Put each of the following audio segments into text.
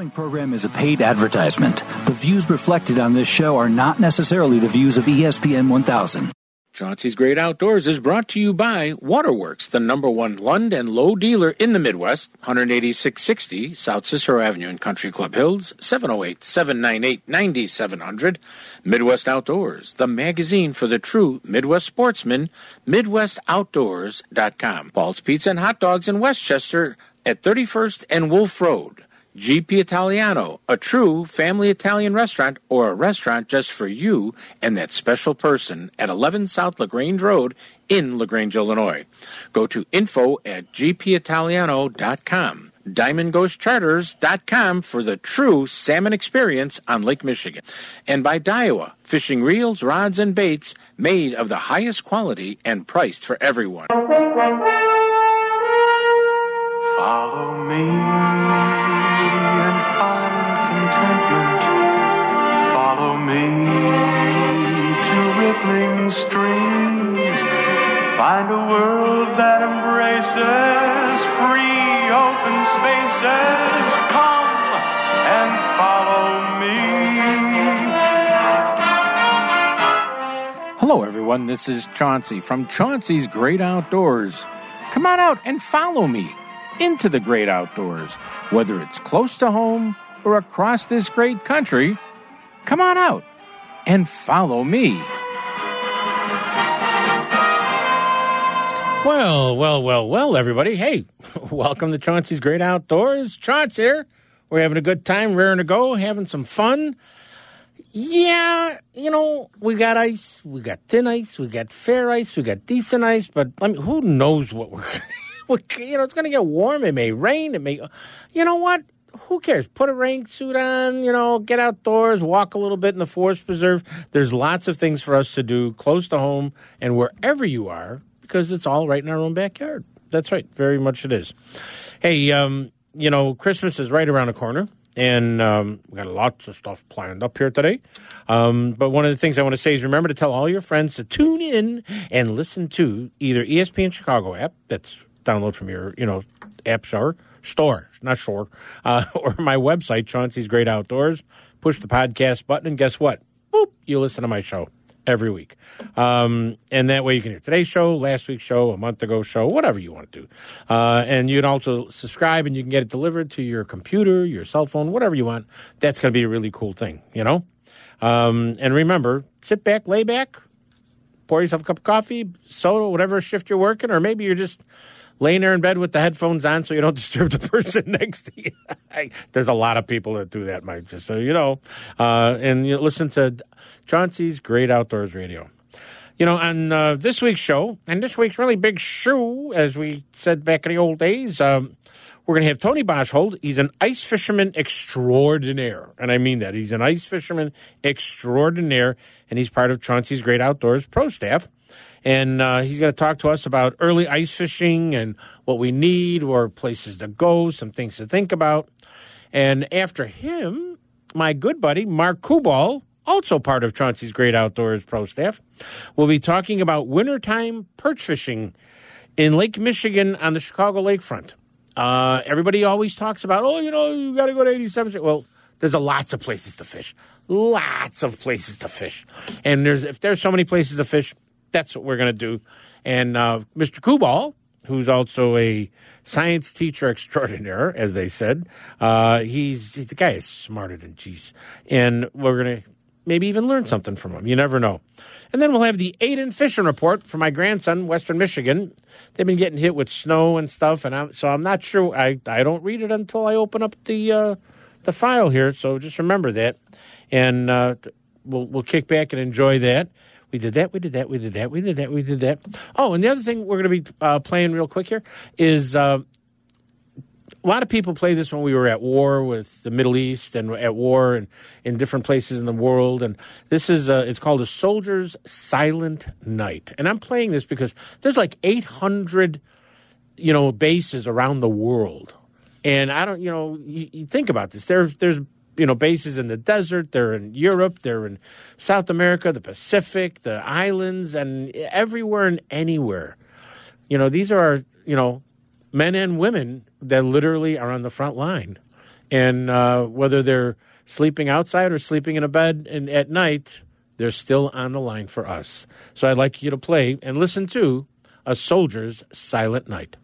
following program is a paid advertisement. The views reflected on this show are not necessarily the views of ESPN 1000. Chauncey's Great Outdoors is brought to you by Waterworks, the #1 Lund and Lowe dealer in the Midwest, 18660 South Cicero Avenue in Country Club Hills, 708-798-9700. Midwest Outdoors, the magazine for the true Midwest sportsman, MidwestOutdoors.com. Paul's Pizza and Hot Dogs in Westchester at 31st and Wolf Road. GP Italiano, a true family Italian restaurant or a restaurant just for you and that special person at 11 South LaGrange Road in LaGrange, Illinois. Go to info@gpitaliano.com. DiamondGhostCharters.com for the true salmon experience on Lake Michigan. And by Daiwa, fishing reels, rods, and baits made of the highest quality and priced for everyone. Follow me and find contentment. Follow me to rippling streams. Find a world that embraces free open spaces. Come and follow me. Hello, everyone. This is Chauncey from Chauncey's Great Outdoors. Come on out and follow me into the great outdoors, whether it's close to home or across this great country. Come on out and follow me. Well, everybody. Hey, welcome to Chauncey's Great Outdoors. Chauncey here. We're having a good time, raring to go, having some fun. Yeah, we got ice, we got thin ice, we got fair ice, we got decent ice, but who knows what we're it's going to get warm. It may rain. It may, you know what? Who cares? Put a rain suit on, get outdoors, walk a little bit in the forest preserve. There's lots of things for us to do close to home and wherever you are because it's all right in our own backyard. That's right. Very much it is. Hey, Christmas is right around the corner. And we got lots of stuff planned up here today. But one of the things I want to say is remember to tell all your friends to tune in and listen to either ESPN Chicago app, that's download from your, app store, not shore, or my website, Chauncey's Great Outdoors. Push the podcast button, and guess what? Boop, you listen to my show every week. And that way you can hear today's show, last week's show, a month ago show, whatever you want to do. And you can also subscribe, and you can get it delivered to your computer, your cell phone, whatever you want. That's going to be a really cool thing, And remember, sit back, lay back, pour yourself a cup of coffee, soda, whatever shift you're working, or maybe you're just laying there in bed with the headphones on so you don't disturb the person next to you. There's a lot of people that do that, Mike, just so you know. And you listen to Chauncey's Great Outdoors Radio. On this week's show, and this week's really big shoe, as we said back in the old days, we're going to have Tony Boschhold. He's an ice fisherman extraordinaire, and I mean that. He's an ice fisherman extraordinaire, and he's part of Chauncey's Great Outdoors pro staff. And he's going to talk to us about early ice fishing and what we need, or places to go, some things to think about. And after him, my good buddy, Mark Kubal, also part of Chauncey's Great Outdoors pro staff, will be talking about wintertime perch fishing in Lake Michigan on the Chicago lakefront. Everybody always talks about, you got to go to 87th Street. Well, there's lots of places to fish. Lots of places to fish. And if there's so many places to fish, that's what we're going to do. And Mr. Kubal, who's also a science teacher extraordinaire, as they said, the guy is smarter than geez. And we're going to maybe even learn something from him. You never know. And then we'll have the Aiden fishing report from my grandson, Western Michigan. They've been getting hit with snow and stuff, and so I'm not sure. I don't read it until I open up the file here, so just remember that. And we'll kick back and enjoy that. We did that. Oh, and the other thing we're going to be playing real quick here is a lot of people play this when we were at war with the Middle East and at war and in different places in the world. And this is it's called A Soldier's Silent Night. And I'm playing this because there's like 800, bases around the world. And I don't, you think about this. There's bases in the desert, they're in Europe, they're in South America, the Pacific, the islands, and everywhere and anywhere. These are, men and women that literally are on the front line. And whether they're sleeping outside or sleeping in a bed and at night, they're still on the line for us. So I'd like you to play and listen to A Soldier's Silent Night.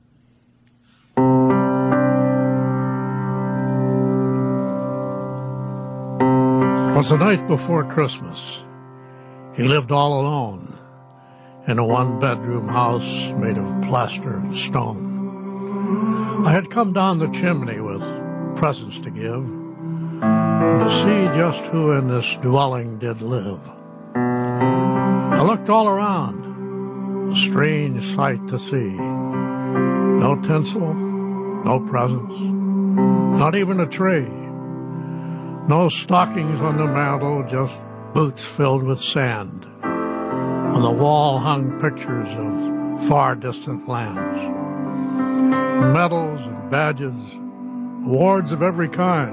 It was the night before Christmas. He lived all alone in a one-bedroom house made of plaster and stone. I had come down the chimney with presents to give, and to see just who in this dwelling did live. I looked all around, a strange sight to see. No tinsel, no presents, not even a tree. No stockings on the mantel, just boots filled with sand. On the wall hung pictures of far distant lands. Medals and badges, awards of every kind.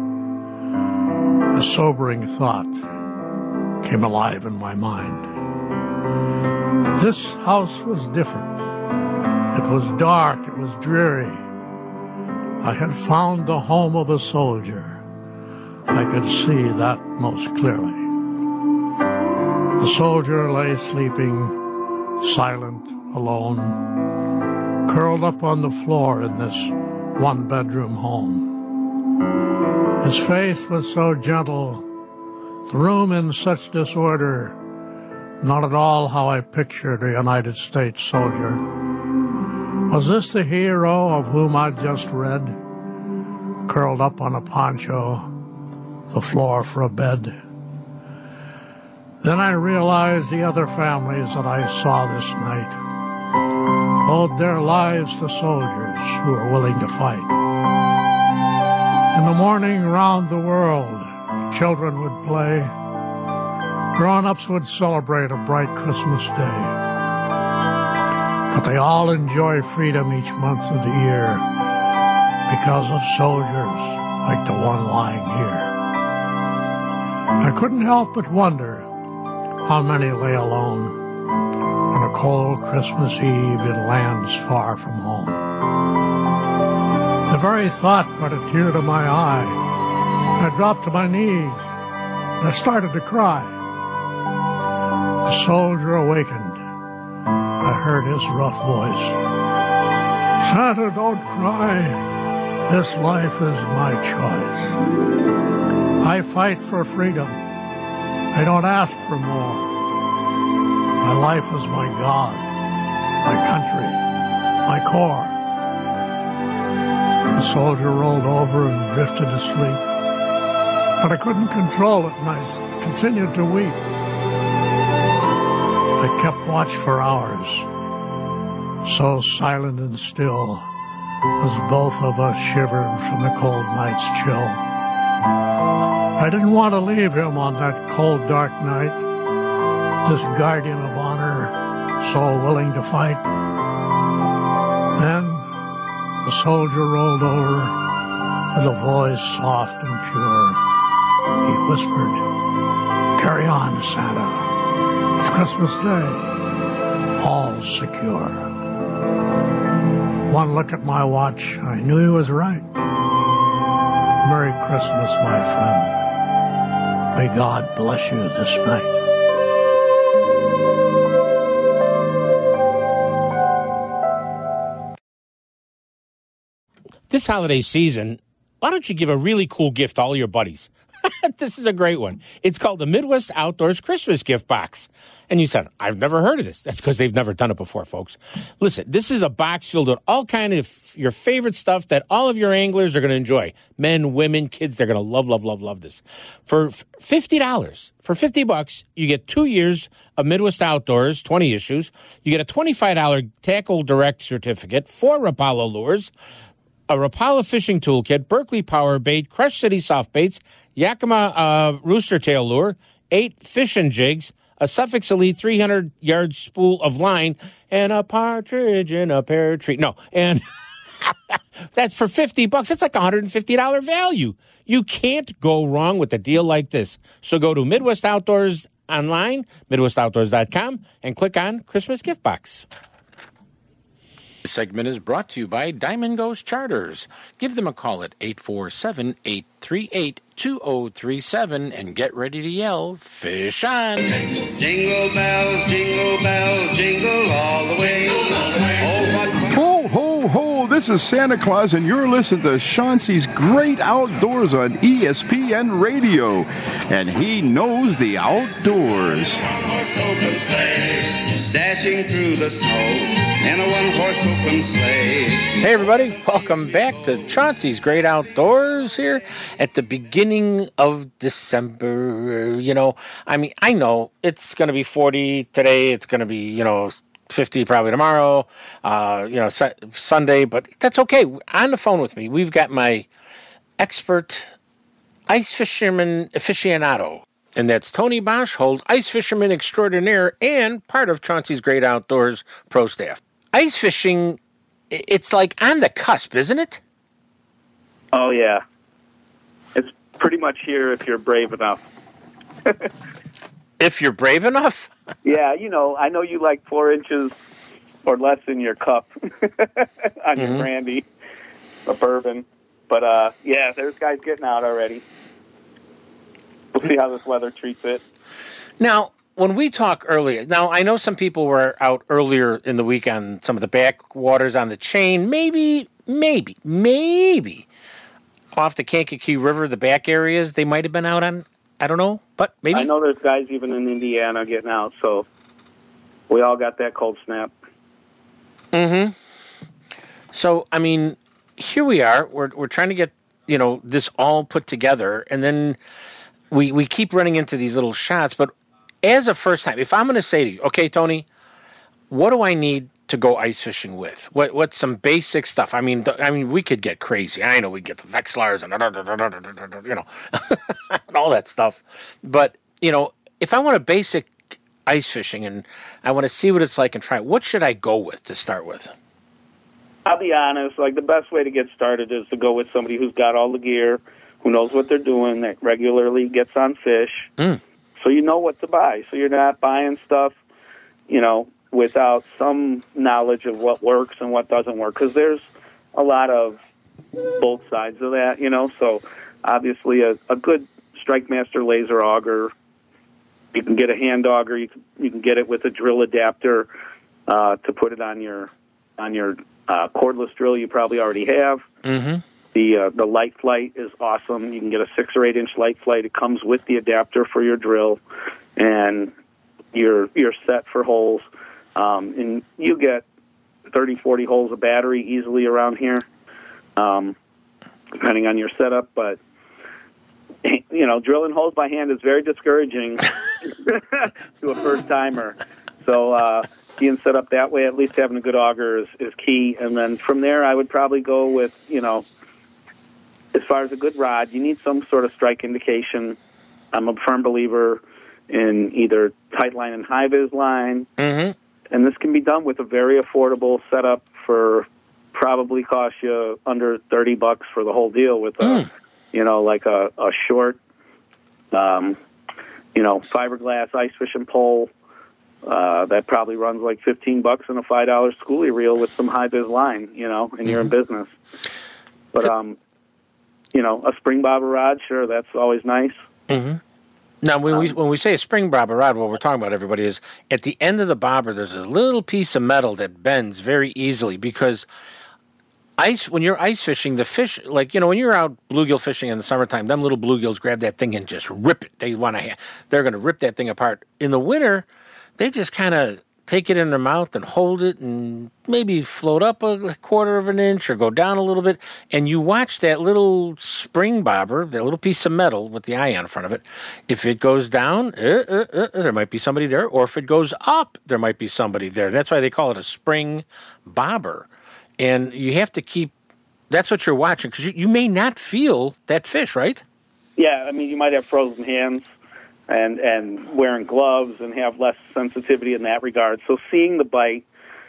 A sobering thought came alive in my mind. This house was different. It was dark, it was dreary. I had found the home of a soldier. I could see that most clearly. The soldier lay sleeping, silent, alone, curled up on the floor in this one-bedroom home. His face was so gentle, the room in such disorder, not at all how I pictured a United States soldier. Was this the hero of whom I'd just read, curled up on a poncho, the floor for a bed? Then I realized the other families that I saw this night owed their lives to soldiers who were willing to fight. In the morning, round the world, children would play. Grown-ups would celebrate a bright Christmas day. But they all enjoy freedom each month of the year because of soldiers like the one lying here. I couldn't help but wonder how many lay alone on a cold Christmas Eve in lands far from home. The very thought brought a tear to my eye. I dropped to my knees and I started to cry. The soldier awakened. I heard his rough voice. "Santa, don't cry. This life is my choice. I fight for freedom. I don't ask for more. My life is my God, my country, my core." The soldier rolled over and drifted to sleep. But I couldn't control it, and I continued to weep. I kept watch for hours, so silent and still, as both of us shivered from the cold night's chill. I didn't want to leave him on that cold, dark night, this guardian of honor, so willing to fight. Then the soldier rolled over with a voice soft and pure. He whispered, "Carry on, Santa. It's Christmas Day. All secure." One look at my watch, I knew he was right. Merry Christmas, my friend. May God bless you this night. This holiday season, why don't you give a really cool gift to all your buddies? This is a great one. It's called the Midwest Outdoors Christmas Gift Box. And you said, I've never heard of this. That's because they've never done it before, folks. Listen, this is a box filled with all kind of your favorite stuff that all of your anglers are going to enjoy. Men, women, kids, they're going to love, love, love, love this. For $50, for $50, you get 2 years of Midwest Outdoors, 20 issues. You get a $25 Tackle Direct certificate, 4 Rapala lures, a Rapala fishing toolkit, Berkeley Power Bait, Crush City soft baits, Yakima rooster tail lure, 8 fishing jigs, a Suffolk Elite 300-yard spool of line, and a partridge in a pear tree. No, and that's for $50. That's like $150 value. You can't go wrong with a deal like this. So go to Midwest Outdoors online, MidwestOutdoors.com, and click on Christmas Gift Box. This segment is brought to you by Diamond Ghost Charters. Give them a call at 847-838-2037 and get ready to yell, fish on. Jingle bells, jingle all the way. Oh, what Ho, ho, ho, this is Santa Claus, and you're listening to Chauncey's Great Outdoors on ESPN Radio. And he knows the outdoors. horse open sleigh, dashing through the snow in a one-horse open sleigh. Hey everybody, welcome back to Chauncey's Great Outdoors here at the beginning of December. I know it's going to be 40 today, it's going to be, 50 probably tomorrow, Sunday, but that's okay. On the phone with me, we've got my expert ice fisherman aficionado, and that's Tony Boschhold, ice fisherman extraordinaire and part of Chauncey's Great Outdoors pro staff. Ice fishing, it's like on the cusp, isn't it? Oh, yeah. It's pretty much here if you're brave enough. If you're brave enough? Yeah, I know you like 4 inches or less in your cup on your brandy or bourbon. But, yeah, there's guys getting out already. We'll see how this weather treats it. Now, when we talk earlier, now I know some people were out earlier in the week on some of the backwaters on the chain, maybe off the Kankakee River, the back areas they might have been out on. I don't know, but maybe. I know there's guys even in Indiana getting out, so we all got that cold snap. Mm-hmm. So, here we are. We're trying to get, this all put together, and then we keep running into these little shots. But as a first time, if I'm going to say to you, okay, Tony, what do I need to go ice fishing with? What's some basic stuff? We could get crazy. I know we get the Vexilars and and all that stuff. But if I want a basic ice fishing and I want to see what it's like and try it, what should I go with to start with? I'll be honest. The best way to get started is to go with somebody who's got all the gear, who knows what they're doing, that regularly gets on fish, so you know what to buy. So you're not buying stuff, without some knowledge of what works and what doesn't work, because there's a lot of both sides of that, So obviously a good StrikeMaster laser auger, you can get a hand auger, you can get it with a drill adapter to put it on your cordless drill you probably already have. Mm-hmm. The Light Flight is awesome. You can get a 6 or 8 inch Light Flight. It comes with the adapter for your drill, and you're set for holes. And you get 30, 40 holes of battery easily around here, depending on your setup. But, drilling holes by hand is very discouraging to a first-timer. So being set up that way, at least having a good auger is key. And then from there, I would probably go with, as far as a good rod, you need some sort of strike indication. I'm a firm believer in either tight line and high-vis line. Mm-hmm. And this can be done with a very affordable setup for probably cost you under $30 for the whole deal with a short, fiberglass ice fishing pole that probably runs like $15 and a $5 schoolie reel with some high-vis line, and you're in business. But, a spring bobber rod, sure, that's always nice. Mm-hmm. Now, when we say a spring bobber rod, what we're talking about, everybody, is at the end of the bobber, there's a little piece of metal that bends very easily because when you're ice fishing, the fish, when you're out bluegill fishing in the summertime, them little bluegills grab that thing and just rip it. They're going to rip that thing apart. In the winter, they just kind of take it in their mouth and hold it and maybe float up a quarter of an inch or go down a little bit. And you watch that little spring bobber, that little piece of metal with the eye on front of it. If it goes down, there might be somebody there. Or if it goes up, there might be somebody there. That's why they call it a spring bobber. And you have to that's what you're watching, because you may not feel that fish, right? Yeah, you might have frozen hands and wearing gloves and have less sensitivity in that regard. So seeing the bite,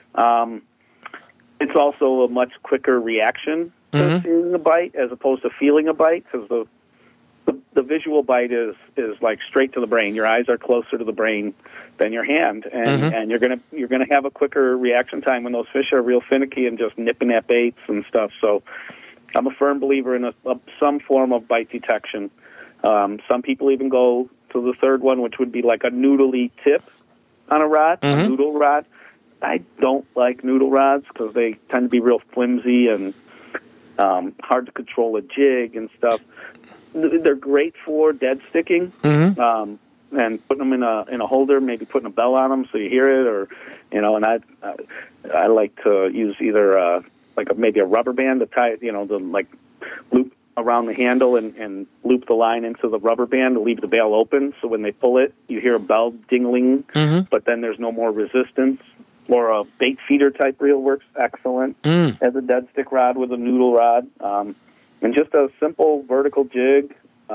it's also a much quicker reaction to seeing the bite as opposed to feeling a bite, because the the visual bite is like straight to the brain. Your eyes are closer to the brain than your hand, and you're gonna have a quicker reaction time when those fish are real finicky and just nipping at baits and stuff. So I'm a firm believer in some form of bite detection. Some people even go to the third one, which would be like a noodly tip on a rod, a noodle rod. I don't like noodle rods because they tend to be real flimsy and hard to control a jig and stuff. They're great for dead sticking and putting them in a holder, maybe putting a bell on them so you hear it, or And I like to use either maybe a rubber band to tie it, to like loop around the handle and loop the line into the rubber band to leave the bail open. So when they pull it, you hear a bell dingling, but then there's no more resistance. Or a bait feeder type reel works excellent as a dead stick rod with a noodle rod. And just a simple vertical jig.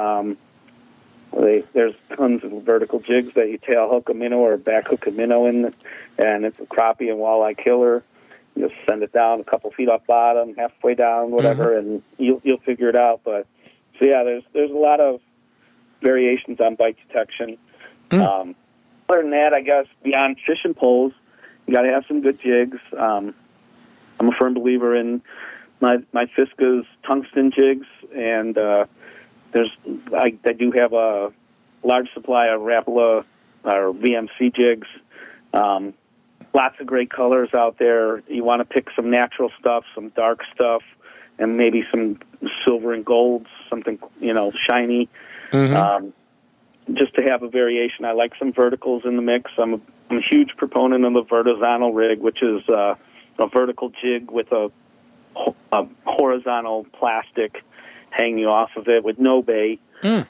There's tons of vertical jigs that you tail hook a minnow or back hook a minnow in, and it's a crappie and walleye killer. You just send it down a couple feet off bottom, halfway down, whatever, and you'll figure it out. But so yeah, there's a lot of variations on bite detection. Other than that, I guess beyond fishing poles, you got to have some good jigs. I'm a firm believer in my Fiska's tungsten jigs, and I do have a large supply of Rapala or VMC jigs. Lots of great colors out there. You want to pick some natural stuff, some dark stuff, and maybe some silver and golds, something shiny. Just to have a variation. I like some verticals in the mix. I'm a huge proponent of the Vertizonal rig, which is a vertical jig with a horizontal plastic hanging off of it with no bait. And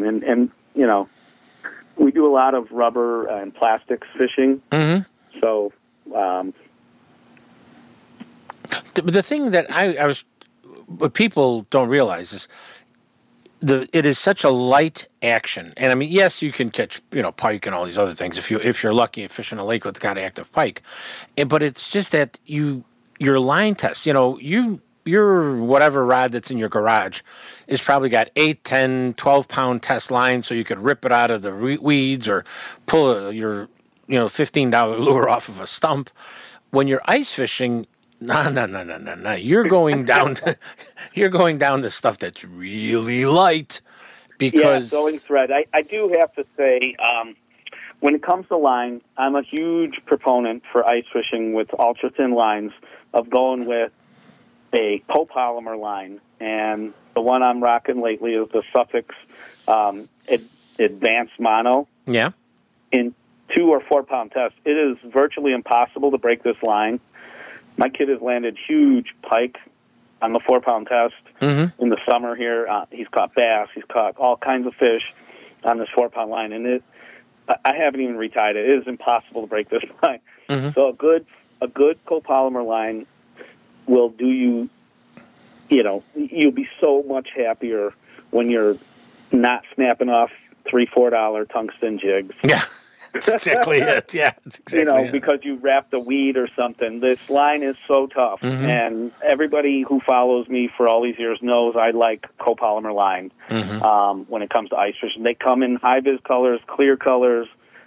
we do a lot of rubber and plastics fishing. So the thing that what people don't realize is it is such a light action. And I mean, yes, you can catch, pike and all these other things if you're lucky and fishing a lake with got active pike. But it's just that your line test, your whatever rod that's in your garage is probably got 8, 10, 12-pound test lines, so you could rip it out of the weeds or pull your $15 lure off of a stump. When you're ice fishing, no. You're going down the stuff that's really light because going thread. I do have to say, when it comes to line, I'm a huge proponent for ice fishing with ultra thin lines of going with a copolymer line, and the one I'm rocking lately is the Suffix Advanced Mono. Yeah. In 2 or 4 pound tests, it is virtually impossible to break this line. My kid has landed huge pike on the 4 pound test in the summer here. He's caught bass. He's caught all kinds of fish on this 4 pound line, and I haven't even retied it. It is impossible to break this line. So a good copolymer line will do you. You'll be so much happier when you're not snapping off $3-4 tungsten jigs. Yeah. That's exactly it. Yeah, that's exactly it. Because you wrapped a weed or something. This line is so tough, and everybody who follows me for all these years knows I like copolymer line when it comes to ice fishing. They come in high-vis colors, clear colors,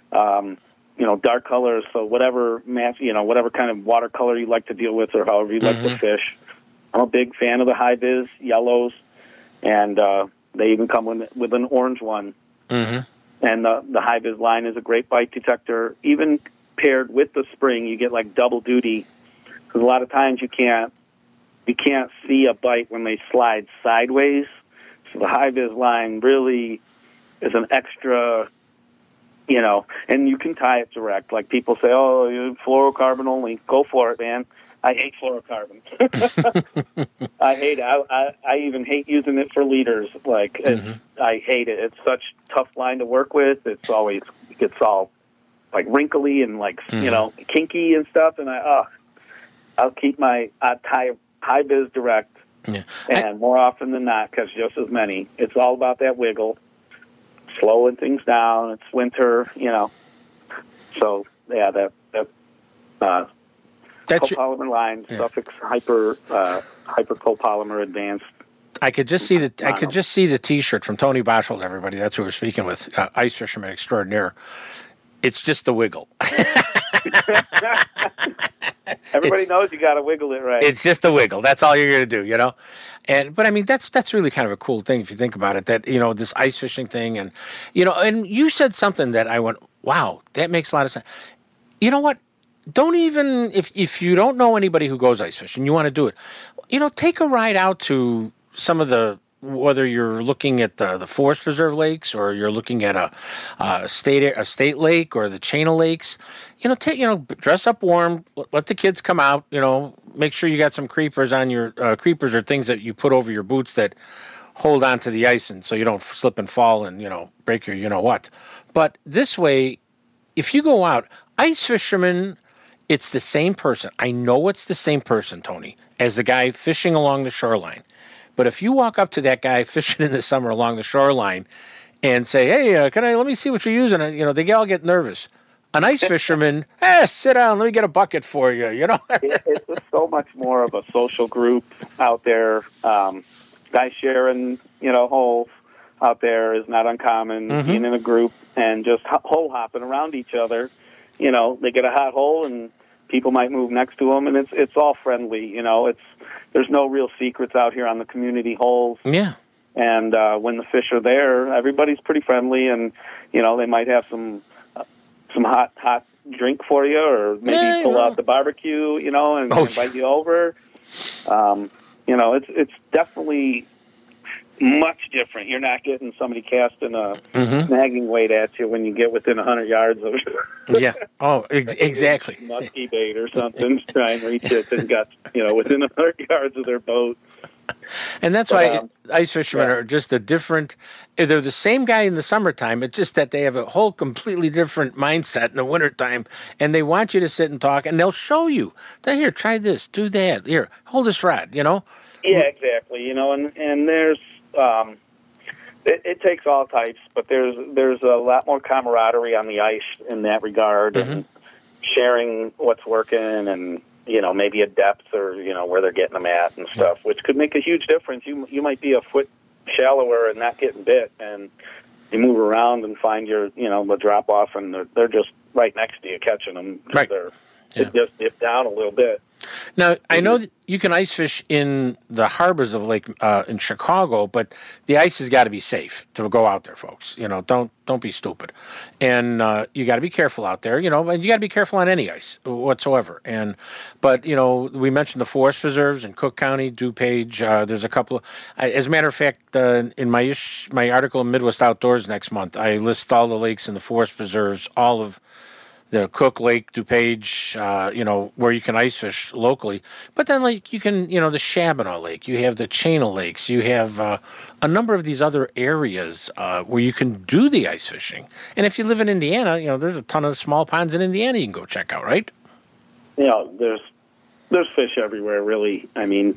dark colors. So whatever whatever kind of watercolor you like to deal with, or however you like to fish. I'm a big fan of the high-vis yellows, and they even come with an orange one. And the high-vis line is a great bite detector. Even paired with the spring, you get like double duty. Because a lot of times you can't see a bite when they slide sideways. So the high-vis line really is an extra, and you can tie it direct. Like people say, oh, you fluorocarbon only. Go for it, man. I hate fluorocarbon. I hate it. I even hate using it for leaders. Like, I hate it. It's such a tough line to work with. It gets all like wrinkly and like kinky and stuff. And I'll keep my high-vis direct. Yeah. And more often than not, catch just as many. It's all about that wiggle, slowing things down. It's winter, So yeah, that copolymer line, Suffix hyper copolymer advanced. I could just see the T-shirt from Tony Boshold. Everybody, that's who we're speaking with. Ice fisherman extraordinaire. It's just the wiggle. Everybody knows you got to wiggle it right. It's just the wiggle. That's all you're going to do, you know. But I mean, that's really kind of a cool thing if you think about it. That, you know, this ice fishing thing, and you know, and you said something that I went, wow, that makes a lot of sense. You know what? Don't even if you don't know anybody who goes ice fishing, you want to do it. You know, take a ride out to some of the, whether you're looking at the forest preserve lakes or you're looking at a state lake or the chain of lakes. You know, dress up warm. Let the kids come out. You know, make sure you got some creepers on your creepers or things that you put over your boots that hold on to the ice, and so you don't slip and fall and, you know, break your, you know what. But this way, if you go out, ice fishermen, it's the same person. I know it's the same person, Tony, as the guy fishing along the shoreline. But if you walk up to that guy fishing in the summer along the shoreline and say, hey, let me see what you're using? You know, they all get nervous. An ice fisherman, sit down, let me get a bucket for you, you know? It's just so much more of a social group out there. Guys sharing, you know, holes out there is not uncommon. Mm-hmm. Being in a group and just hole hopping around each other. You know, they get a hot hole and people might move next to them, and it's all friendly. You know, there's no real secrets out here on the community holes. Yeah. And when the fish are there, everybody's pretty friendly, and you know, they might have some hot drink for you, or maybe pull out the barbecue, you know, and invite you over. You know, it's definitely much different. You're not getting somebody casting a snagging weight at you when you get within 100 yards of yeah. Oh, exactly. Musky bait or something, try and reach it and got, you know, within 100 yards of their boat. And that's why ice fishermen are just a different. They're the same guy in the summertime. It's just that they have a whole completely different mindset in the wintertime, and they want you to sit and talk, and they'll show you. Here, try this, do that. Here, hold this rod, you know? Yeah, exactly. You know, and there's it takes all types, but there's a lot more camaraderie on the ice in that regard, and sharing what's working, and you know, maybe a depth or, you know, where they're getting them at and stuff, which could make a huge difference. You might be a foot shallower and not getting bit, and you move around and find your, you know, the drop off, and they're just right next to you catching them. Right. They just dip down a little bit. Now, I know that you can ice fish in the harbors of Lake in Chicago, but the ice has got to be safe to go out there, folks. You know, don't be stupid, and you got to be careful out there. You know, and you got to be careful on any ice whatsoever. But you know, we mentioned the forest preserves in Cook County, DuPage. There's a couple of, as a matter of fact, in my article in Midwest Outdoors next month, I list all the lakes in the forest preserves, all of the Cook Lake, DuPage, you know, where you can ice fish locally. But then, like, you can, you know, the Shabana Lake, you have the Chain of Lakes, you have a number of these other areas where you can do the ice fishing. And if you live in Indiana, you know, there's a ton of small ponds in Indiana you can go check out, right? You know, there's fish everywhere, really. I mean,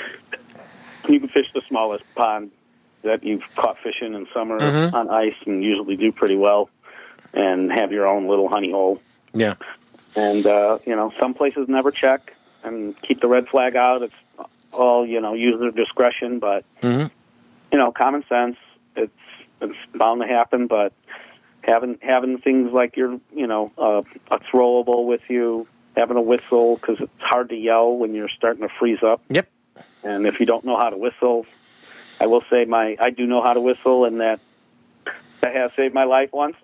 you can fish the smallest pond that you've caught fishing in summer on ice and usually do pretty well, and have your own little honey hole. Yeah. And, you know, some places never check and keep the red flag out. It's all, you know, user discretion, but, you know, common sense, it's bound to happen, but having things like your, you know, a throwable with you, having a whistle, because it's hard to yell when you're starting to freeze up. Yep. And if you don't know how to whistle, I will say I do know how to whistle, and that has saved my life once.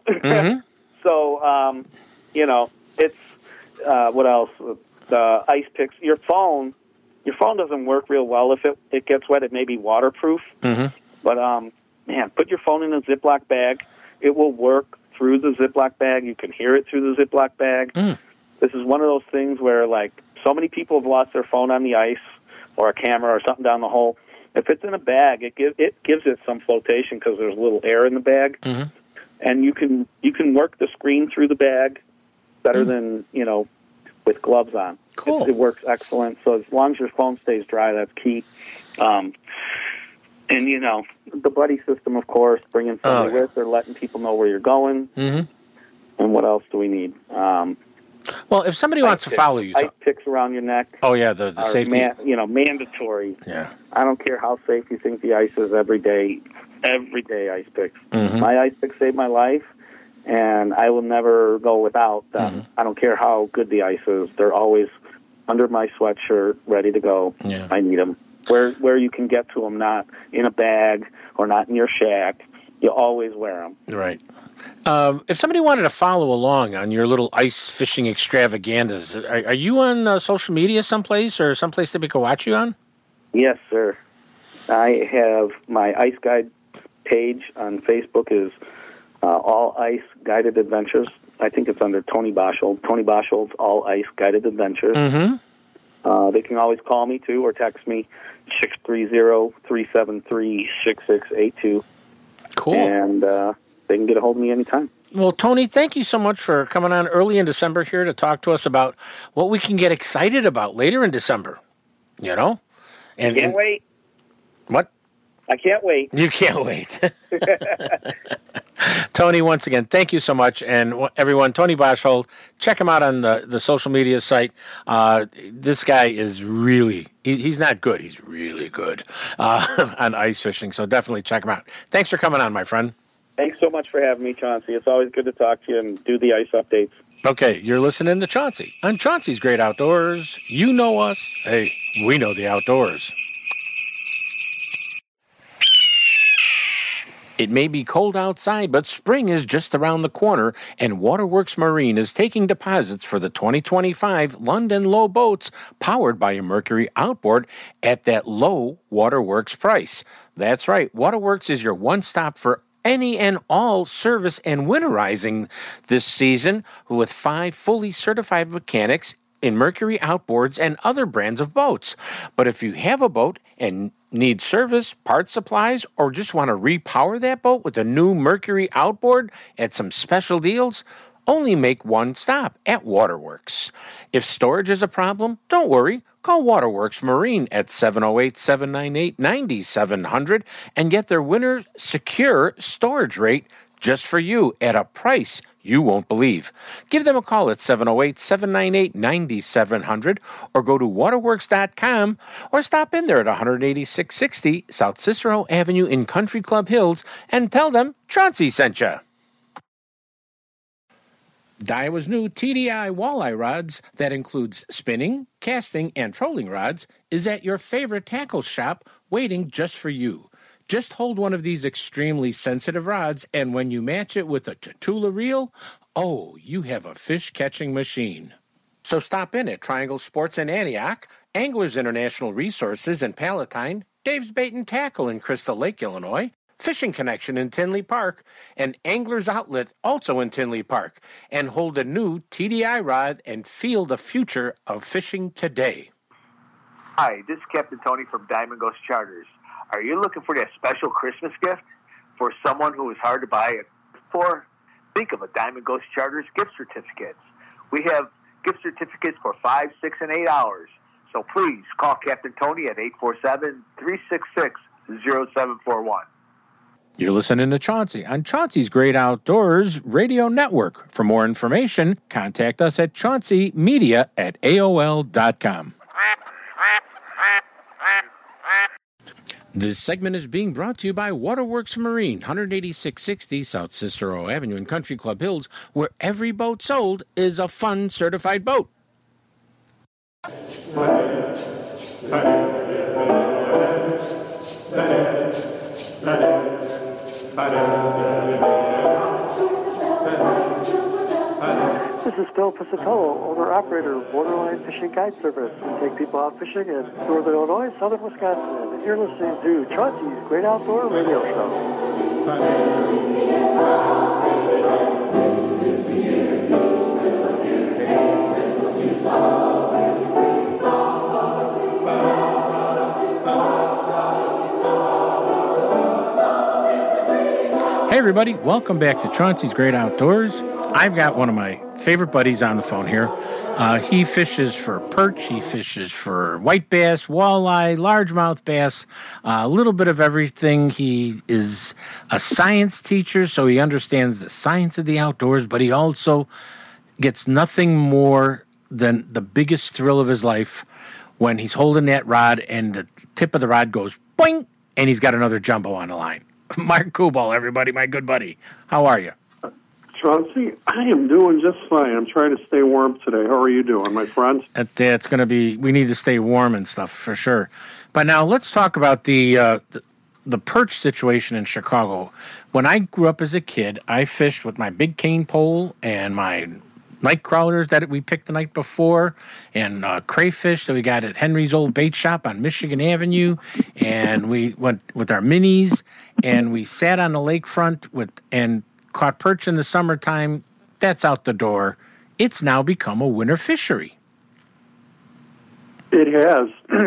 So, you know, it's, what else? The ice picks. Your phone doesn't work real well if it gets wet. It may be waterproof. But, man, put your phone in a Ziploc bag. It will work through the Ziploc bag. You can hear it through the Ziploc bag. This is one of those things where, like, so many people have lost their phone on the ice or a camera or something down the hole. If it's in a bag, it gives it some flotation because there's a little air in the bag. And you can work the screen through the bag better than, you know, with gloves on. Cool. It works excellent. So as long as your phone stays dry, that's key. And, you know, the buddy system, of course, bringing somebody with or letting people know where you're going. And what else do we need? Well, if somebody wants to follow you, ice picks around your neck. Oh yeah, the safety. Mandatory. Yeah. I don't care how safe you think the ice is. Every day ice picks. Mm-hmm. My ice pick saved my life, and I will never go without them. Mm-hmm. I don't care how good the ice is. They're always under my sweatshirt, ready to go. Yeah. I need them. Where you can get to them, not in a bag or not in your shack. You always wear them. Right. If somebody wanted to follow along on your little ice fishing extravaganzas, are you on social media someplace or someplace that we can watch you on? Yes, sir. I have my ice guide page on Facebook is All Ice Guided Adventures. I think it's under Tony Boschold. Tony Boschold's All Ice Guided Adventures. Mm-hmm. They can always call me, too, or text me, 630-373-6682. Cool. And they can get a hold of me anytime. Well, Tony, thank you so much for coming on early in December here to talk to us about what we can get excited about later in December. You know? And Can't wait. What? I can't wait. You can't wait. Tony, once again, thank you so much. And everyone, Tony Boschold, check him out on the social media site. This guy is really, he's not good. He's really good on ice fishing. So definitely check him out. Thanks for coming on, my friend. Thanks so much for having me, Chauncey. It's always good to talk to you and do the ice updates. Okay, you're listening to Chauncey on Chauncey's Great Outdoors. You know us. Hey, we know the outdoors. It may be cold outside, but spring is just around the corner, and Waterworks Marine is taking deposits for the 2025 London Low boats powered by a Mercury outboard at that low Waterworks price. That's right, Waterworks is your one-stop for any and all service and winterizing this season with 5 fully certified mechanics in Mercury outboards and other brands of boats. But if you have a boat and need service, parts supplies, or just want to repower that boat with a new Mercury outboard at some special deals, only make one stop at Waterworks. If storage is a problem, don't worry. Call Waterworks Marine at 708-798-9700 and get their winter secure storage rate just for you at a price you won't believe. Give them a call at 708-798-9700 or go to waterworks.com or stop in there at 18660 South Cicero Avenue in Country Club Hills and tell them Chauncey sent you. Daiwa's new TDI walleye rods that includes spinning, casting, and trolling rods is at your favorite tackle shop waiting just for you. Just hold one of these extremely sensitive rods, and when you match it with a Tatula reel, oh, you have a fish-catching machine. So stop in at Triangle Sports in Antioch, Anglers International Resources in Palatine, Dave's Bait and Tackle in Crystal Lake, Illinois, Fishing Connection in Tinley Park, and Anglers Outlet also in Tinley Park, and hold a new TDI rod and feel the future of fishing today. Hi, this is Captain Tony from Diamond Ghost Charters. Are you looking for that special Christmas gift for someone who is hard to buy it for? Think of a Diamond Ghost Charters gift certificates. We have gift certificates for 5, 6, and 8 hours. So please call Captain Tony at 847-366-0741. You're listening to Chauncey on Chauncey's Great Outdoors Radio Network. For more information, contact us at chaunceymedia@aol.com. This segment is being brought to you by Waterworks Marine, 18660 South Cicero Avenue in Country Club Hills, where every boat sold is a fun certified boat. This is Phil Piscitello, owner-operator of Borderline Fishing Guide Service. We take people out fishing in northern Illinois, southern Wisconsin, and you're listening to Chauncey's Great Outdoor Radio Show. Hey everybody, welcome back to Chauncey's Great Outdoors. I've got one of my favorite buddies on the phone here. He fishes for perch, he fishes for white bass, walleye, largemouth bass, a little bit of everything. He is a science teacher, so he understands the science of the outdoors, but he also gets nothing more than the biggest thrill of his life when he's holding that rod and the tip of the rod goes boing, and he's got another jumbo on the line. Mark Kubal, everybody, my good buddy. How are you? Chauncey, I am doing just fine. I'm trying to stay warm today. How are you doing, my friend? It's going to be, we need to stay warm and stuff for sure. But now let's talk about the perch situation in Chicago. When I grew up as a kid, I fished with my big cane pole and my night crawlers that we picked the night before, and crayfish that we got at Henry's old bait shop on Michigan Avenue, and we went with our minis, and we sat on the lakefront and caught perch in the summertime. That's out the door. It's now become a winter fishery. It has.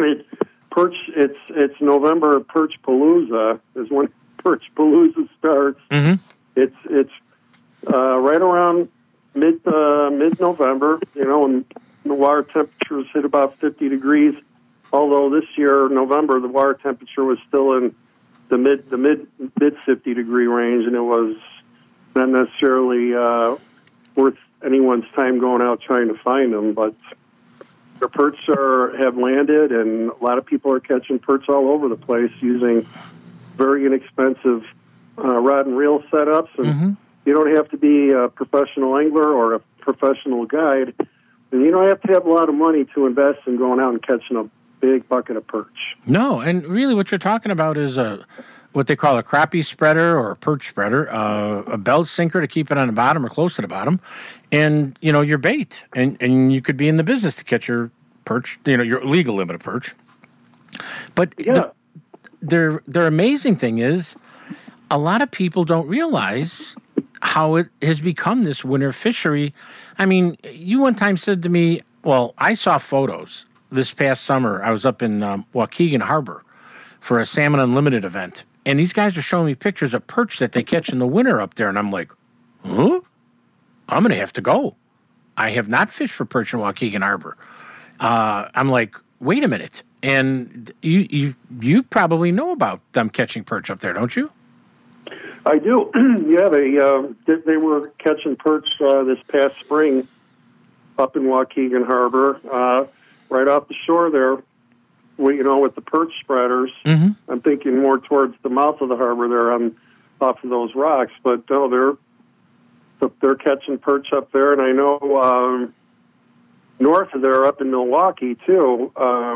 It's November. Perch Palooza is when Perch Palooza starts. Mm-hmm. It's right around mid-November, and the water temperatures hit about 50 degrees. Although this year, November, the water temperature was still in the mid 50 degree range, and it was not necessarily worth anyone's time going out trying to find them. But the perch have landed, and a lot of people are catching perch all over the place using very inexpensive rod and reel setups, and mm-hmm. You don't have to be a professional angler or a professional guide, and you don't have to have a lot of money to invest in going out and catching a big bucket of perch. No, and really what you're talking about is what they call a crappie spreader or a perch spreader, a belt sinker to keep it on the bottom or close to the bottom, and, your bait. And you could be in the business to catch your perch, your legal limit of perch. But yeah. their amazing thing is a lot of people don't realize how it has become this winter fishery. I mean, you one time said to me, well, I saw photos this past summer. I was up in Waukegan Harbor for a Salmon Unlimited event, and these guys are showing me pictures of perch that they catch in the winter up there, and I'm like, huh? I'm going to have to go. I have not fished for perch in Waukegan Harbor. I'm like, wait a minute. And you probably know about them catching perch up there, don't you? I do. Yeah, they were catching perch this past spring up in Waukegan Harbor, right off the shore there. With the perch spreaders. Mm-hmm. I'm thinking more towards the mouth of the harbor there, off of those rocks. But no, they're catching perch up there, and I know north of there, up in Milwaukee too.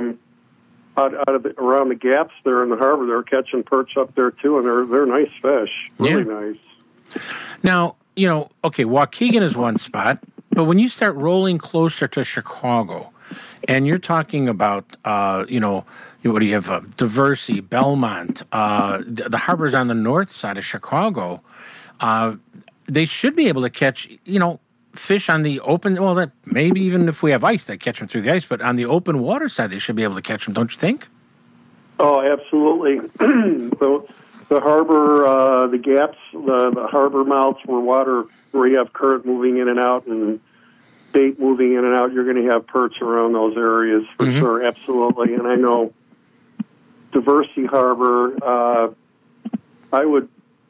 Out of around the gaps there in the harbor, they're catching perch up there too, and they're nice fish, really nice. Now, okay, Waukegan is one spot, but when you start rolling closer to Chicago, and you're talking about, what do you have? Diversey, Belmont, the harbors on the north side of Chicago. They should be able to catch, fish on the open, well, that maybe even if we have ice, they catch them through the ice, but on the open water side, they should be able to catch them, don't you think? Oh, absolutely. The harbor, the gaps, the harbor mouths where you have current moving in and out and bait moving in and out, you're going to have perch around those areas for mm-hmm. sure, absolutely. And I know Diversey Harbor, I would,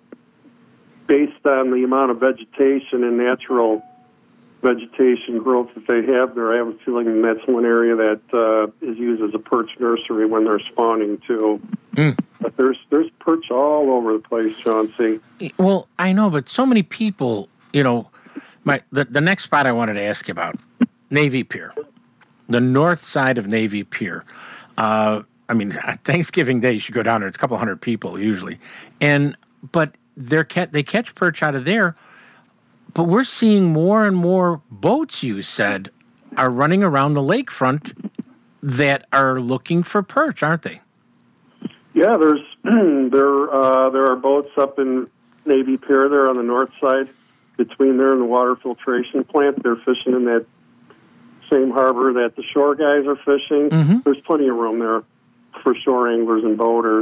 based on the amount of vegetation and natural vegetation growth that they have there, I have a feeling that's one area that is used as a perch nursery when they're spawning too. But there's perch all over the place, Chauncey. Well, I know, but so many people, the next spot I wanted to ask you about, Navy Pier, the north side of Navy Pier. Thanksgiving Day, you should go down there. It's a couple hundred people usually, but they catch perch out of there. But we're seeing more and more boats, you said, are running around the lakefront that are looking for perch, aren't they? Yeah, there are boats up in Navy Pier there on the north side, between there and the water filtration plant. They're fishing in that same harbor that the shore guys are fishing. Mm-hmm. There's plenty of room there for shore anglers and boaters.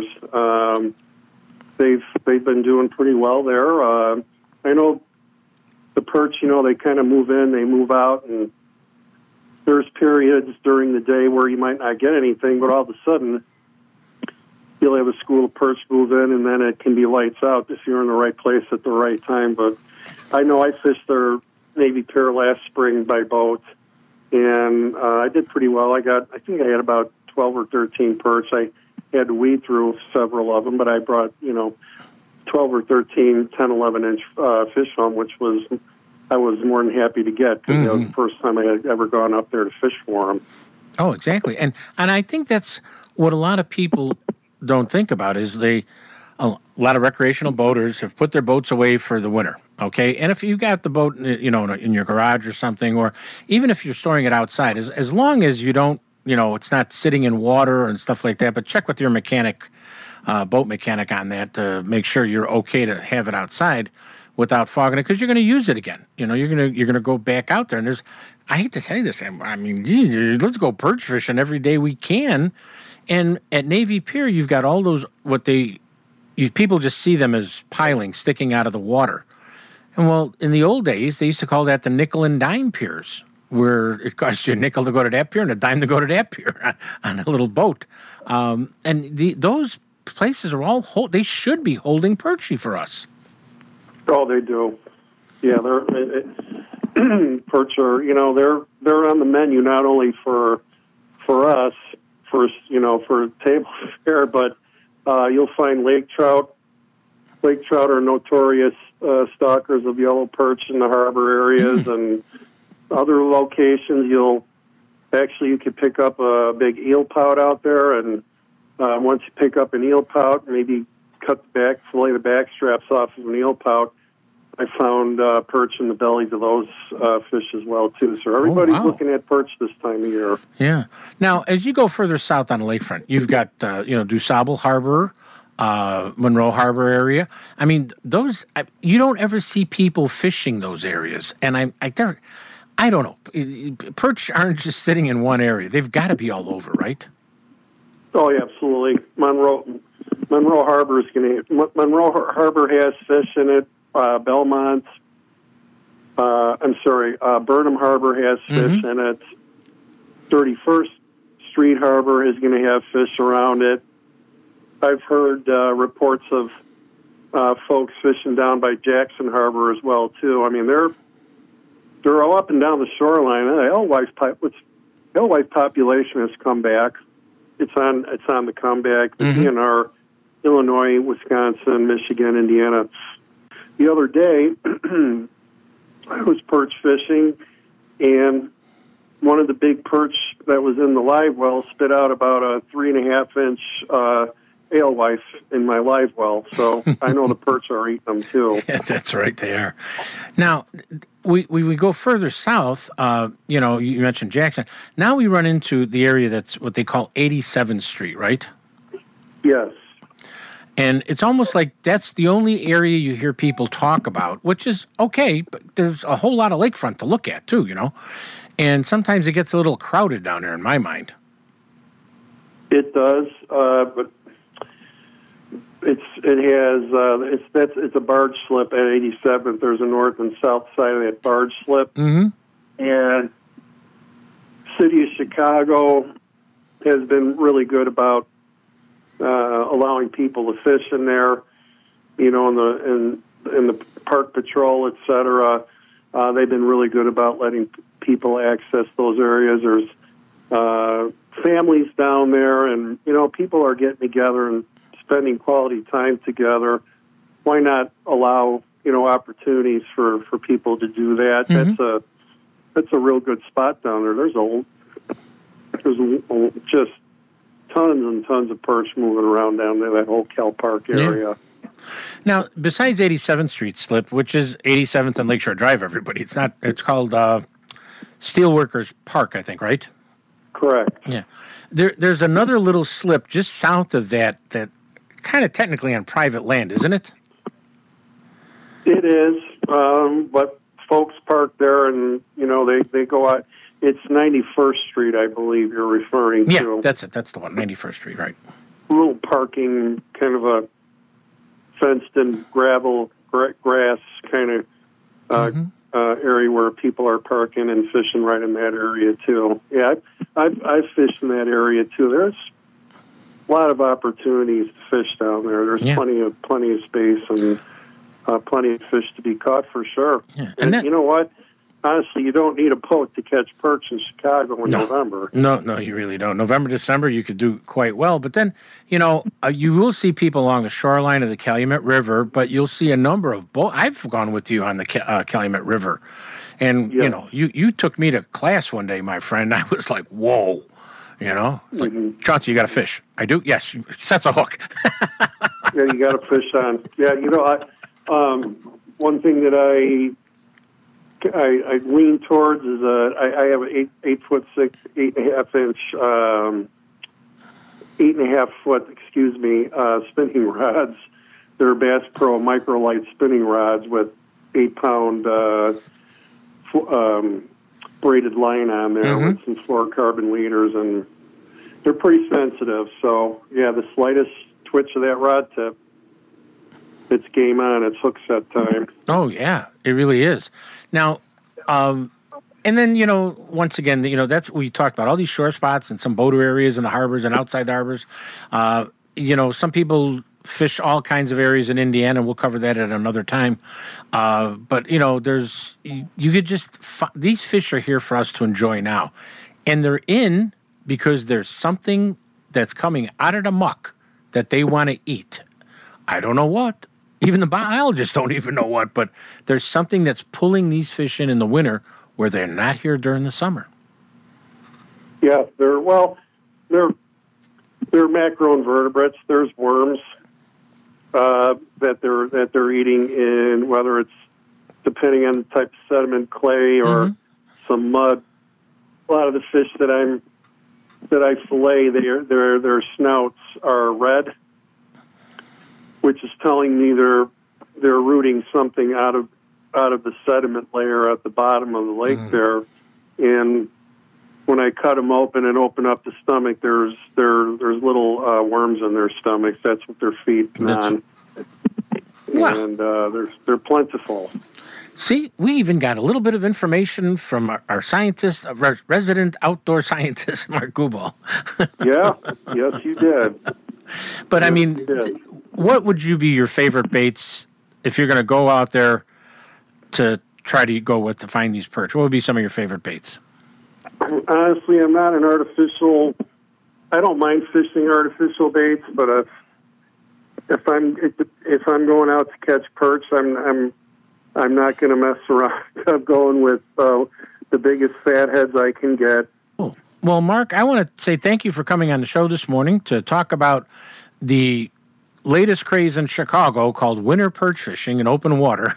They've been doing pretty well there. I know the perch, they kind of move in, they move out, and there's periods during the day where you might not get anything, but all of a sudden you'll have a school of perch move in, and then it can be lights out if you're in the right place at the right time. But I know I fished there Navy Pier last spring by boat, and I did pretty well. I think I had about 12 or 13 perch. I had to weed through several of them, but I brought 12 or 13 10, 11-inch fish home, which I was more than happy to get because that was the first time I had ever gone up there to fish for them. Oh, exactly. And I think that's what a lot of people don't think about is a lot of recreational boaters have put their boats away for the winter, okay? And if you got the boat, in your garage or something, or even if you're storing it outside, as long as you don't, it's not sitting in water and stuff like that, but check with your mechanic, boat mechanic on that to make sure you're okay to have it outside without fogging it, because you're going to use it again. You're going to go back out there, and I hate to say this, I mean, geez, let's go perch fishing every day we can. And at Navy Pier, you've got all those people just see them as pilings sticking out of the water. And well, in the old days, they used to call that the nickel and dime piers, where it cost you a nickel to go to that pier and a dime to go to that pier on a little boat. And those places are all they should be holding perchy for us. Oh, they do. Yeah, they're perch are, they're on the menu not only for us, for table fare, but you'll find lake trout. Lake trout are notorious stalkers of yellow perch in the harbor areas and other locations. You could pick up a big eel pout out there, and once you pick up an eel pout, maybe fillet the back straps off of an eel pout. I found perch in the bellies of those fish as well, too. So everybody's looking at perch this time of year. Yeah. Now, as you go further south on the lakefront, you've got, DuSable Harbor, Monroe Harbor area. I mean, you don't ever see people fishing those areas. And I don't know. Perch aren't just sitting in one area. They've got to be all over, right? Oh, yeah, absolutely. Monroe Harbor has fish in it. Burnham Harbor has fish in it. 31st Street Harbor is going to have fish around it. I've heard reports of folks fishing down by Jackson Harbor as well, too. I mean, they're all up and down the shoreline. The alewife population has come back. It's on the comeback. The DNR, Illinois, Wisconsin, Michigan, Indiana. The other day, I was perch fishing, and one of the big perch that was in the live well spit out about a 3.5-inch alewife in my live well. So I know the perch are eating them, too. Yeah, that's right, they are. Now, we go further south, you mentioned Jackson. Now we run into the area that's what they call 87th Street, right? Yes. And it's almost like that's the only area you hear people talk about, which is okay, but there's a whole lot of lakefront to look at, too, And sometimes it gets a little crowded down there, in my mind. It does, but it's a barge slip at 87th. There's a north and south side of that barge slip. Mm-hmm. And City of Chicago has been really good about allowing people to fish in there, in the park patrol, etc. They've been really good about letting people access those areas. There's families down there, and people are getting together and spending quality time together. Why not allow opportunities for people to do that? Mm-hmm. That's a real good spot down there. There's just tons and tons of perch moving around down there, that whole Cal Park area. Yeah. Now, besides 87th Street Slip, which is 87th and Lakeshore Drive, everybody, it's called Steelworkers Park, I think, right? Correct. Yeah. There's another little slip just south of that kind of technically on private land, isn't it? It is, but folks park there and, they go out. It's 91st Street, I believe you're referring to. Yeah, that's it. That's the one, 91st Street, right. A little parking, kind of a fenced-in gravel, grass kind of area where people are parking and fishing right in that area, too. Yeah, I've fished in that area, too. There's a lot of opportunities to fish down there. There's plenty of space and plenty of fish to be caught, for sure. Yeah. And you know what? honestly, you don't need a boat to catch perch in Chicago in November. No, you really don't. November, December, you could do quite well. But then, you will see people along the shoreline of the Calumet River, but you'll see a number of boats. I've gone with you on the Calumet River. And, you took me to class one day, my friend. I was like, whoa. It's like, Chauncey, you got to fish. I do? Yes. Set the hook. Yeah, you got to fish on. Yeah, one thing that I lean towards is I have an 8'6", 8.5 inch, 8.5 foot, spinning rods. They're Bass Pro Microlight spinning rods with 8-pound braided line on there with some fluorocarbon leaders, and they're pretty sensitive. So yeah, the slightest twitch of that rod tip, it's game on. It's hook set time. Oh yeah, it really is. Now, and then once again, that's what we talked about, all these shore spots and some boater areas in the harbors and outside the harbors. Some people fish all kinds of areas in Indiana. We'll cover that at another time. But you could just these fish are here for us to enjoy now, and they're in because there's something that's coming out of the muck that they want to eat. I don't know what. Even the biologists don't even know what, but there's something that's pulling these fish in the winter where they're not here during the summer. Yeah, they're macroinvertebrates. There's worms that they're eating in, whether it's depending on the type of sediment, clay or some mud. A lot of the fish that I fillet, their snouts are red, which is telling me they're rooting something out of the sediment layer at the bottom of the lake there. And when I cut them open and open up the stomach, there's little worms in their stomachs. That's what they're feeding on. Wow. And they're plentiful. See, we even got a little bit of information from our scientist, resident outdoor scientist, Mark Gubal. Yeah, yes, you did. But yes, I mean, what would you be your favorite baits if you're going to go out there to try to go with to find these perch? What would be some of your favorite baits? Honestly, I'm not an artificial. I don't mind fishing artificial baits, but if I'm going out to catch perch, I'm not going to mess around. I'm going with the biggest fatheads I can get. Oh. Well, Mark, I want to say thank you for coming on the show this morning to talk about the latest craze in Chicago called winter perch fishing in open water.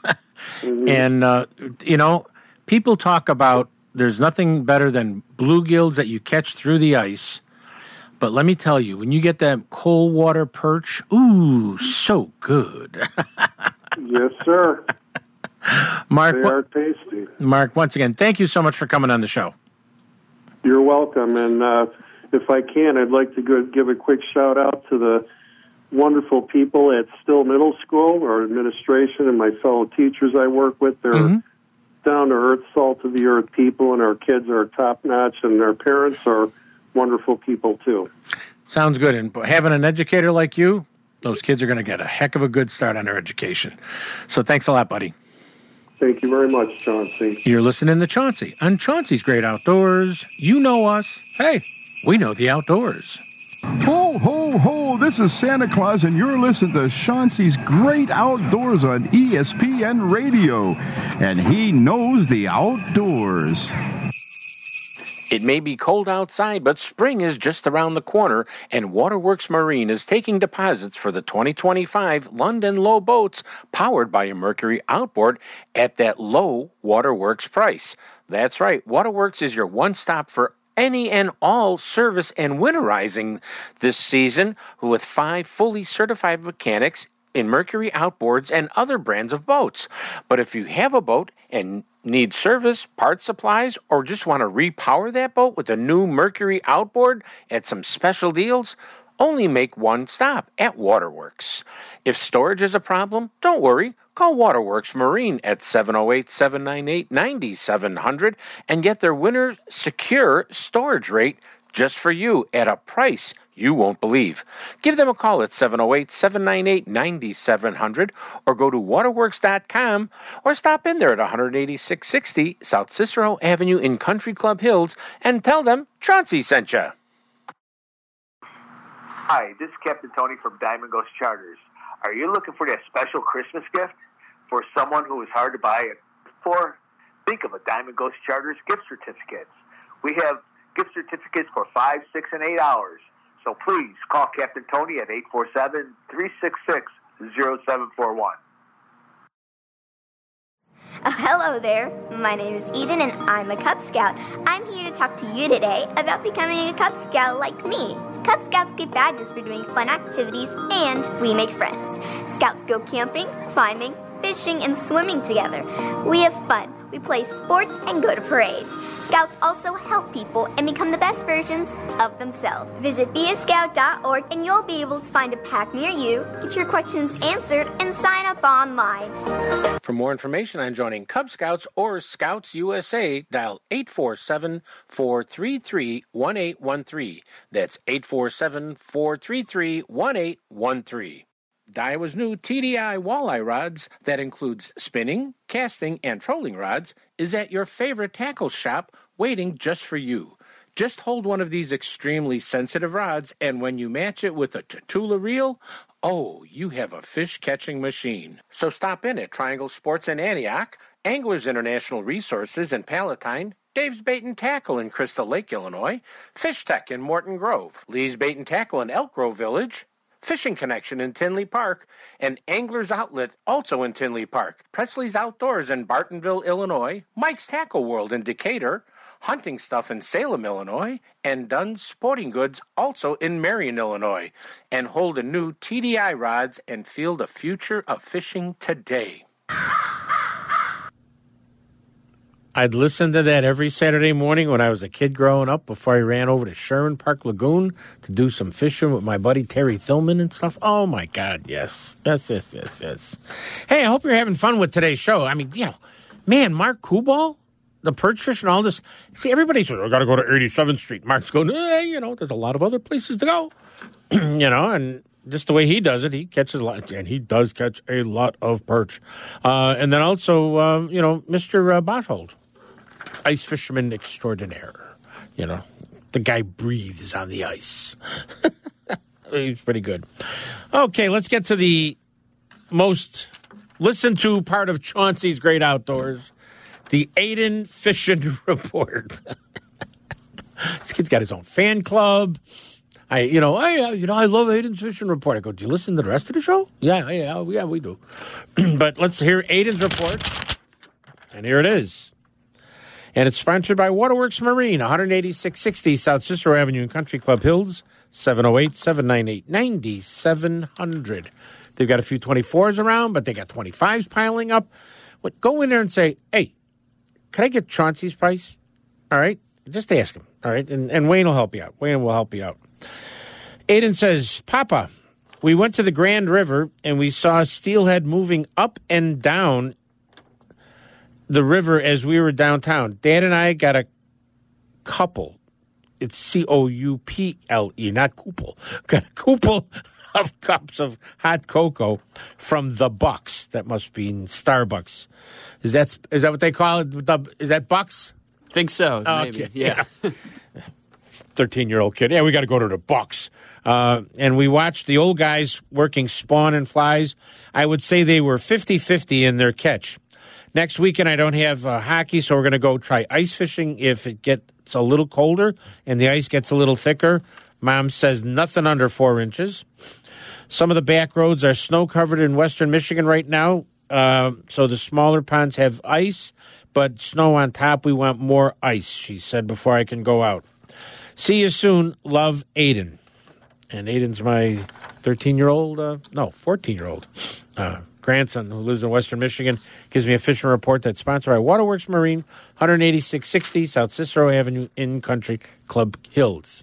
And, people talk about there's nothing better than bluegills that you catch through the ice. But let me tell you, when you get that cold water perch, ooh, so good. Yes, sir. Mark, they are tasty. Mark, once again, thank you so much for coming on the show. You're welcome. And if I can, I'd like to give a quick shout-out to the wonderful people at Still Middle School, our administration, and my fellow teachers I work with. They're down-to-earth, salt-of-the-earth people, and our kids are top-notch, and their parents are wonderful people, too. Sounds good. And having an educator like you, those kids are going to get a heck of a good start on their education. So thanks a lot, buddy. Thank you very much, Chauncey. You're listening to Chauncey on Chauncey's Great Outdoors. You know us. Hey, we know the outdoors. Ho, ho, ho, this is Santa Claus, and you're listening to Chauncey's Great Outdoors on ESPN Radio. And he knows the outdoors. It may be cold outside, but spring is just around the corner, and Waterworks Marine is taking deposits for the 2025 London Low boats powered by a Mercury outboard at that low Waterworks price. That's right, Waterworks is your one-stop for any and all service and winterizing this season with 5 fully certified mechanics in Mercury outboards and other brands of boats. But if you have a boat and need service, parts supplies, or just want to repower that boat with a new Mercury outboard at some special deals, only make one stop at Waterworks. If storage is a problem, don't worry. Call Waterworks Marine at 708-798-9700 and get their winter secure storage rate just for you at a price you won't believe. Give them a call at 708-798-9700 or go to waterworks.com or stop in there at 18660 South Cicero Avenue in Country Club Hills and tell them Chauncey sent you. Hi, this is Captain Tony from Diamond Ghost Charters. Are you looking for that special Christmas gift for someone who is hard to buy it for? Think of a Diamond Ghost Charters gift certificates. We have gift certificates for 5, 6, and 8 hours. So please call Captain Tony at 847-366-0741. Oh, hello there. My name is Eden and I'm a Cub Scout. I'm here to talk to you today about becoming a Cub Scout like me. Cub Scouts get badges for doing fun activities and we make friends. Scouts go camping, climbing, fishing, and swimming together. We have fun. We play sports and go to parades. Scouts also help people and become the best versions of themselves. Visit beascout.org and you'll be able to find a pack near you, get your questions answered, and sign up online. For more information on joining Cub Scouts or Scouts USA, dial 847-433-1813. That's 847-433-1813. Daiwa's new TDI walleye rods that includes spinning, casting, and trolling rods is at your favorite tackle shop waiting just for you. Just hold one of these extremely sensitive rods, and when you match it with a Tatula reel, oh, you have a fish-catching machine. So stop in at Triangle Sports in Antioch, Anglers International Resources in Palatine, Dave's Bait and Tackle in Crystal Lake, Illinois, Fish Tech in Morton Grove, Lee's Bait and Tackle in Elk Grove Village, Fishing Connection in Tinley Park, and Angler's Outlet also in Tinley Park, Presley's Outdoors in Bartonville, Illinois, Mike's Tackle World in Decatur, Hunting Stuff in Salem, Illinois, and Dunn's Sporting Goods also in Marion, Illinois. And hold a new TDI rods and feel the future of fishing today. I'd listen to that every Saturday morning when I was a kid growing up before I ran over to Sherman Park Lagoon to do some fishing with my buddy Terry Thilman and stuff. Oh, my God, yes. Yes. Hey, I hope you're having fun with today's show. I mean, man, Mark Kubal, the perch fish and all this. See, everybody says, I got to go to 87th Street. Mark's going, there's a lot of other places to go. And just the way he does it, he catches a lot, and he does catch a lot of perch. And then also, Mr. Boshold. Ice fisherman extraordinaire. The guy breathes on the ice. He's pretty good. Okay, let's get to the most listened to part of Chauncey's Great Outdoors, the Aiden Fishing Report. This kid's got his own fan club. I love Aiden's Fishing Report. I go, do you listen to the rest of the show? Yeah, we do. But let's hear Aiden's report. And here it is. And it's sponsored by Waterworks Marine, 18660 South Cicero Avenue in Country Club Hills, 708-798-9700. They've got a few 24s around, but they got 25s piling up. Go in there and say, hey, can I get Chauncey's price? All right? Just ask him. All right? And Wayne will help you out. Wayne will help you out. Aiden says, Papa, we went to the Grand River and we saw steelhead moving up and down the river as we were downtown. Dad and I got a couple. It's Couple, not couple. Got a couple of cups of hot cocoa from the Bucks. That must be Starbucks. Is that what they call it? Is that Bucks? Think so. Maybe. Okay. Yeah. 13-year-old kid. Yeah, we got to go to the Bucks. And we watched the old guys working spawn and flies. I would say they were 50-50 in their catch. Next weekend, I don't have hockey, so we're going to go try ice fishing if it gets a little colder and the ice gets a little thicker. Mom says nothing under 4 inches. Some of the back roads are snow-covered in western Michigan right now, so the smaller ponds have ice, but snow on top. We want more ice, she said, before I can go out. See you soon. Love, Aiden. And Aiden's my 14-year-old grandson who lives in western Michigan. Gives me a fishing report that's sponsored by Waterworks Marine, 18660 South Cicero Avenue in Country Club Hills.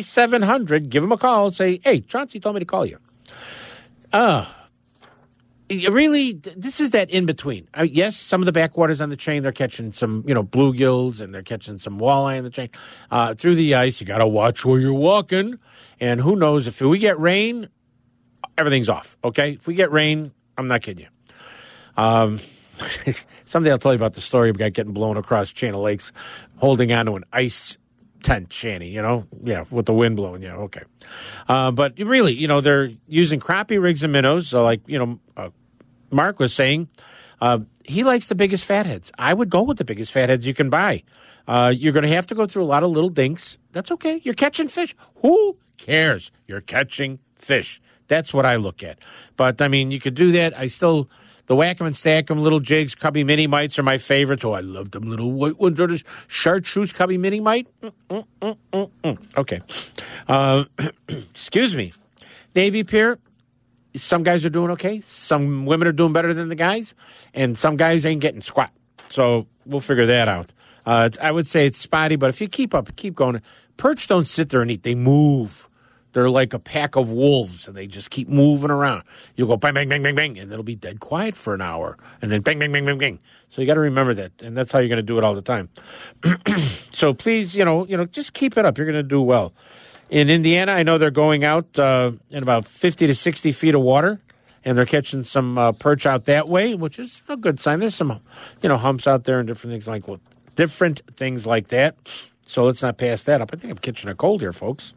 708-798-9700. Give him a call. Say, hey, Chauncey told me to call you. really, this is that in between. Yes, some of the backwaters on the chain, they're catching some, bluegills, and they're catching some walleye on the chain. Through the ice, you got to watch where you're walking. And who knows, if we get rain, everything's off, okay? If we get rain, I'm not kidding you. Someday I'll tell you about the story of a guy getting blown across Chain of Lakes, holding onto an ice tent shanty, with the wind blowing, okay. But really, they're using crappie rigs and minnows. So like, Mark was saying, he likes the biggest fatheads. I would go with the biggest fatheads you can buy. You're going to have to go through a lot of little dinks. That's okay. You're catching fish. Who cares? You're catching fish. That's what I look at. But, you could do that. The whack 'em and stack 'em little jigs, cubby mini mites are my favorite. Oh, I love them little white ones. Or the chartreuse cubby mini mite. Okay. Excuse me. Navy Pier, some guys are doing okay. Some women are doing better than the guys. And some guys ain't getting squat. So we'll figure that out. I would say it's spotty, but if you keep going. Perch don't sit there and eat. They move. They're like a pack of wolves, and they just keep moving around. You'll go bang, bang, bang, bang, bang, and it'll be dead quiet for an hour, and then bang, bang, bang, bang, bang. So you got to remember that, and that's how you're going to do it all the time. So please, just keep it up. You're going to do well. In Indiana, I know they're going out in about 50 to 60 feet of water, and they're catching some perch out that way, which is a good sign. There's some, humps out there and different things like that. So let's not pass that up. I think I'm catching a cold here, folks.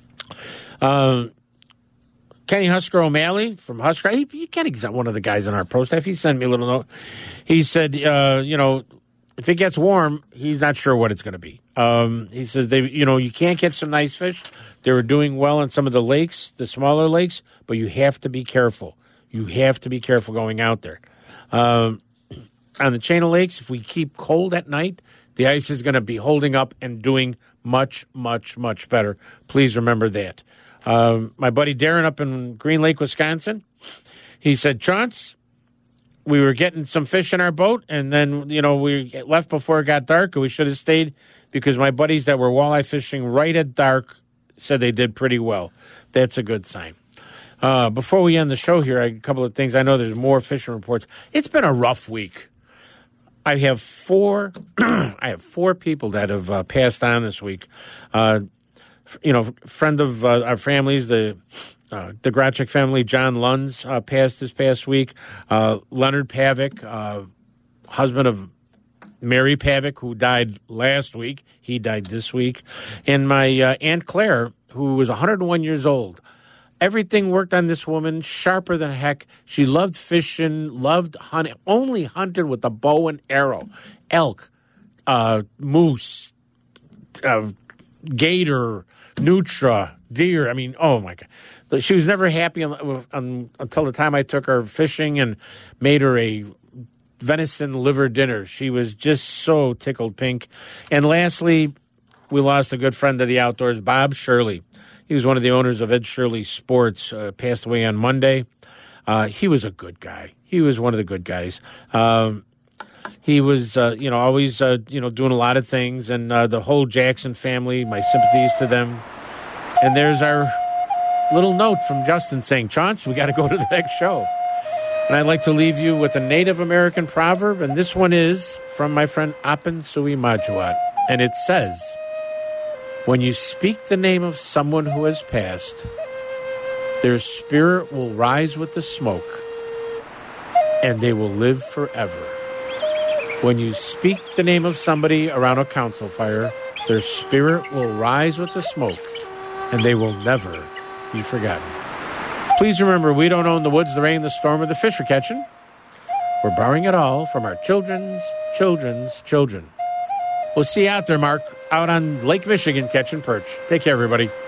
Kenny Husker O'Malley from Husker, Kenny's one of the guys on our pro staff. He sent me a little note. He said, if it gets warm, he's not sure what it's going to be. He says, you can't catch some nice fish. They were doing well in some of the lakes, the smaller lakes, but you have to be careful. You have to be careful going out there. On the Chain of Lakes, if we keep cold at night, the ice is going to be holding up and doing much, much, much better. Please remember that. My buddy Darren up in Green Lake, Wisconsin, he said, Chauncey, we were getting some fish in our boat, and then, we left before it got dark, and we should have stayed because my buddies that were walleye fishing right at dark said they did pretty well. That's a good sign. Before we end the show here, a couple of things. I know there's more fishing reports. It's been a rough week. I have four people that have passed on this week. Friend of our families, the Grachik family, John Lunds, passed this past week. Leonard Pavick, husband of Mary Pavick, who died last week. He died this week. And my Aunt Claire, who was 101 years old. Everything worked on this woman, sharper than heck. She loved fishing, loved hunting, only hunted with a bow and arrow. Elk, moose, gator, nutra, deer. Oh, my God. She was never happy until the time I took her fishing and made her a venison liver dinner. She was just so tickled pink. And lastly, we lost a good friend of the outdoors, Bob Shirley. He was one of the owners of Ed Shirley Sports, passed away on Monday. He was a good guy. He was one of the good guys. He was, always, doing a lot of things. And the whole Jackson family, my sympathies to them. And there's our little note from Justin saying, Chauncey, we got to go to the next show. And I'd like to leave you with a Native American proverb. And this one is from my friend Apen Sui Majuat. And it says, when you speak the name of someone who has passed, their spirit will rise with the smoke, and they will live forever. When you speak the name of somebody around a council fire, their spirit will rise with the smoke, and they will never be forgotten. Please remember, we don't own the woods, the rain, the storm, or the fish we're catching. We're borrowing it all from our children's children's children. We'll see you out there, Mark, out on Lake Michigan catching perch. Take care, everybody.